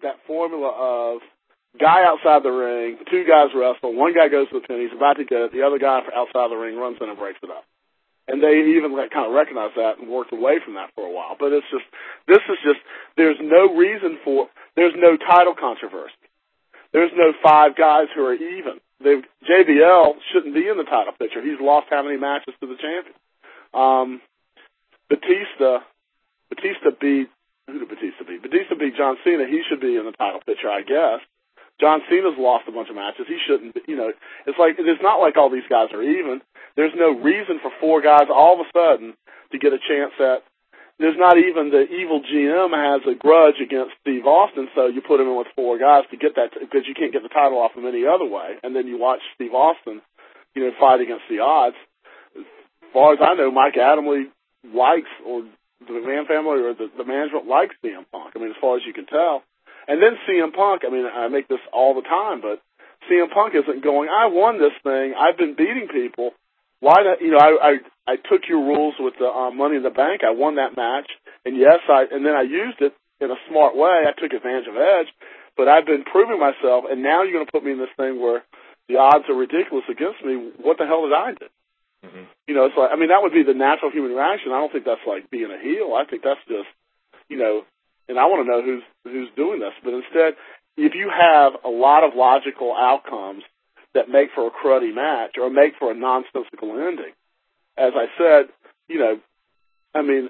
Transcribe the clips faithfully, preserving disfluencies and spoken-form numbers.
that formula of guy outside the ring, two guys wrestle, one guy goes to the pin, he's about to get it, the other guy outside the ring runs in and breaks it up. And they even like, kind of recognized that and worked away from that for a while. But it's just, this is just, there's no reason for, there's no title controversy. There's no five guys who are even. They've, J B L shouldn't be in the title picture. He's lost how many matches to the champion? Um, Batista, Batista beat, who did Batista beat? Batista beat John Cena. He should be in the title picture, I guess. John Cena's lost a bunch of matches. He shouldn't, you know, it's like, it's not like all these guys are even. There's no reason for four guys all of a sudden to get a chance at, there's not even the evil G M has a grudge against Steve Austin, so you put him in with four guys to get that, because you can't get the title off him any other way. And then you watch Steve Austin, you know, fight against the odds. As far as I know, Mike Adamle likes, or the McMahon family or the, the management likes C M Punk. I mean, as far as you can tell. And then C M Punk, I mean, I make this all the time, but C M Punk isn't going, I won this thing, I've been beating people. Why not, you know, I, I, I took your rules with the um, Money in the Bank, I won that match, and yes, I, and then I used it in a smart way, I took advantage of Edge, but I've been proving myself, and now you're going to put me in this thing where the odds are ridiculous against me, what the hell did I do? Mm-hmm. You know, it's like, I mean, that would be the natural human reaction. I don't think that's like being a heel. I think that's just, you know, and I want to know who's who's doing this. But instead, if you have a lot of logical outcomes that make for a cruddy match or make for a nonsensical ending, as I said, you know, I mean,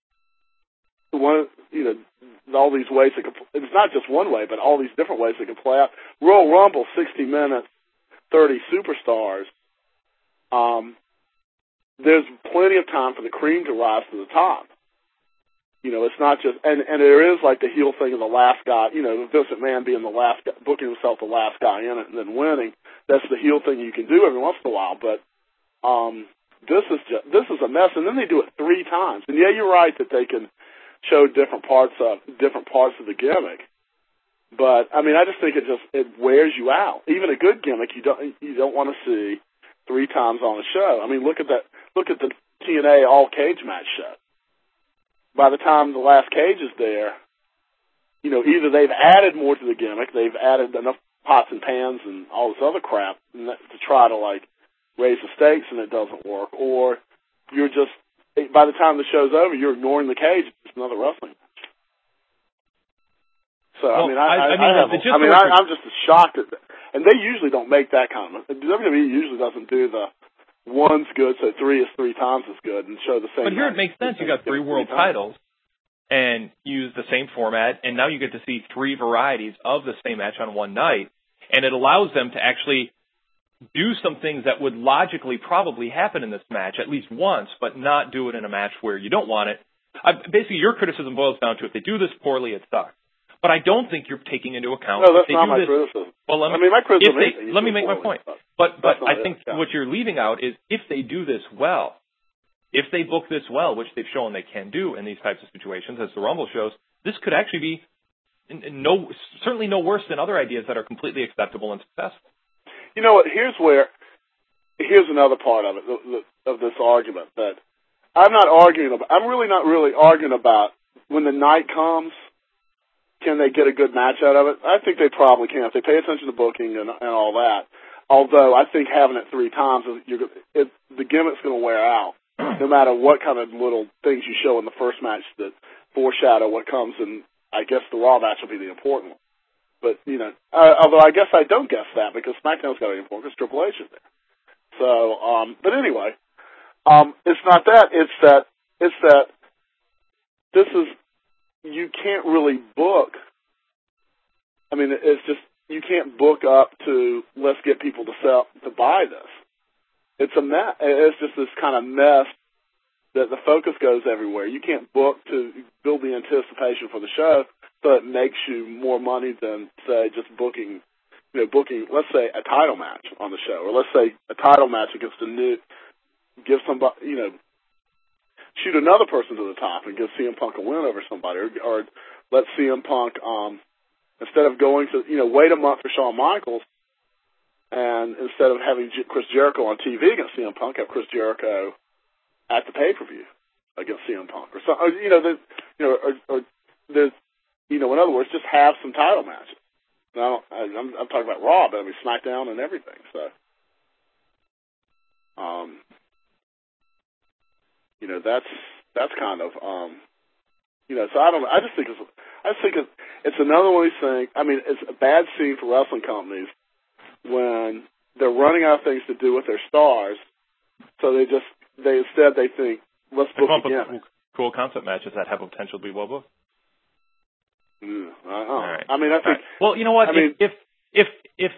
one, you know, all these ways it could, it's not just one way, but all these different ways it can play out. Royal Rumble, sixty minutes, thirty superstars. Um, there's plenty of time for the cream to rise to the top. You know, it's not just, and, and there is like the heel thing of the last guy, you know, Vince McMahon being the last guy, booking himself the last guy in it and then winning. That's the heel thing you can do every once in a while, but, um, this is just, this is a mess. And then they do it three times. And yeah, you're right that they can show different parts of, different parts of the gimmick. But, I mean, I just think it just, it wears you out. Even a good gimmick, you don't, you don't want to see three times on a show. I mean, look at that, look at the T N A all cage match show. By the time the last cage is there, you know, either they've added more to the gimmick, they've added enough pots and pans and all this other crap to try to, like, raise the stakes and it doesn't work, or you're just, by the time the show's over, you're ignoring the cage. It's just another wrestling match. So, well, I mean, I, I, I mean, I, have, I mean, I, I'm just shocked at that. And they usually don't make that kind of, W W E usually doesn't do the, one's good, so three is three times as good, and show the same. But here it makes sense. You got three world titles, and use the same format, and now you get to see three varieties of the same match on one night, and it allows them to actually do some things that would logically probably happen in this match at least once, but not do it in a match where you don't want it. I, basically, your criticism boils down to if they do this poorly, it sucks. But I don't think you're taking into account. No, that's not my this, criticism. Well, let me, I mean, my criticism they, is let me make my point. But but I think yeah. what you're leaving out is if they do this well, if they book this well, which they've shown they can do in these types of situations, as the Rumble shows, this could actually be no certainly no worse than other ideas that are completely acceptable and successful. You know what? Here's where here's another part of it of this argument that I'm not arguing about. I'm really not really arguing about when the night comes. Can they get a good match out of it? I think they probably can if they pay attention to booking and, and all that. Although I think having it three times, you're, it, the gimmick's going to wear out, no matter what kind of little things you show in the first match that foreshadow what comes. And I guess the Raw match will be the important one. But you know, uh, although I guess I don't guess that because SmackDown's got to be important because Triple H is there. So, um, but anyway, um, it's not that. It's that. It's that. This is. You can't really book. I mean, it's just you can't book up to let's get people to sell to buy this. It's a mess. It's just this kind of mess that the focus goes everywhere. You can't book to build the anticipation for the show, so it makes you more money than say just booking. You know, booking. Let's say a title match on the show, or let's say a title match against a new. Give somebody, you know. Shoot another person to the top and give C M Punk a win over somebody, or, or let C M Punk, um, instead of going to, you know, wait a month for Shawn Michaels, and instead of having G- Chris Jericho on T V against C M Punk, have Chris Jericho at the pay-per-view against C M Punk, or something, you know, the, you know, or, or there's, you know, in other words, just have some title matches. Now, I'm, I'm talking about Raw, but I mean SmackDown and everything. So, um, you know, that's that's kind of, um, you know. So I don't. I just think it's. I just think it's, it's another one of these things. I mean, it's a bad scene for wrestling companies when they're running out of things to do with their stars, so they just they instead they think let's book again. Cool, cool concept matches that have potential to be well booked. Mm, uh-huh. All right. I mean, I think. Right. Well, you know what? I if, mean, if if if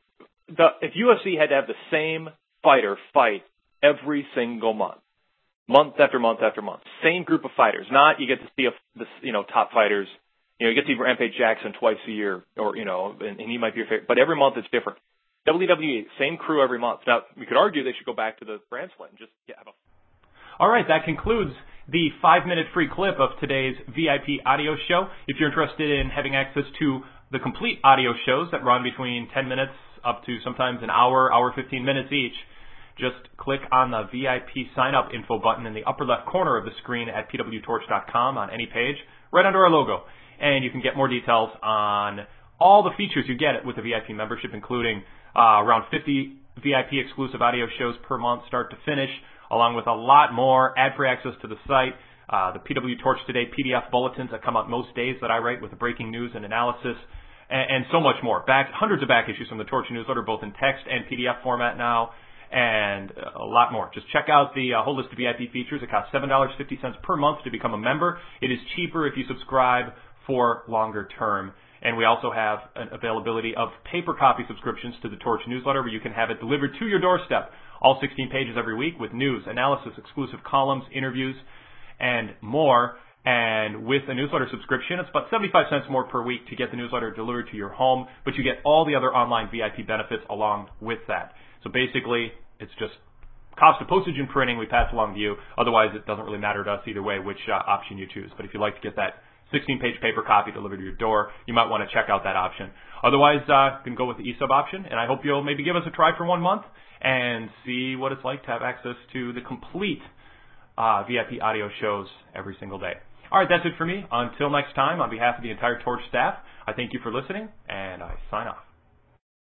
the if U F C had to have the same fighter fight every single month, month after month after month, same group of fighters, not you get to see a the you know top fighters, you know you get to see Rampage Jackson twice a year, or you know, and, and he might be your favorite, but every month it's different. W W E, same crew every month. Now we could argue they should go back to the brand split and just yeah, have a. All right, that concludes the five-minute free clip of today's V I P audio show. If you're interested in having access to the complete audio shows that run between ten minutes up to sometimes an hour, hour fifteen minutes each, just click on the V I P sign-up info button in the upper left corner of the screen at P W torch dot com on any page, right under our logo. And you can get more details on all the features you get with the V I P membership, including uh, around fifty V I P exclusive audio shows per month, start to finish, along with a lot more ad-free access to the site, uh, the P W Torch Today P D F bulletins that come out most days that I write with the breaking news and analysis, and, and so much more. Back hundreds of back issues from the Torch newsletter, both in text and P D F format now, and a lot more. Just check out the uh, whole list of V I P features. It costs seven dollars and fifty cents per month to become a member. It is cheaper if you subscribe for longer term. And we also have an availability of paper copy subscriptions to the Torch newsletter, where you can have it delivered to your doorstep, all sixteen pages every week with news, analysis, exclusive columns, interviews, and more. And with a newsletter subscription, it's about seventy-five cents more per week to get the newsletter delivered to your home, but you get all the other online V I P benefits along with that. So basically, it's just cost of postage and printing we pass along to you. Otherwise, it doesn't really matter to us either way which uh, option you choose. But if you'd like to get that sixteen-page paper copy delivered to your door, you might want to check out that option. Otherwise, uh, you can go with the E-Sub option, and I hope you'll maybe give us a try for one month and see what it's like to have access to the complete uh, V I P audio shows every single day. All right, that's it for me. Until next time, on behalf of the entire Torch staff, I thank you for listening, and I sign off.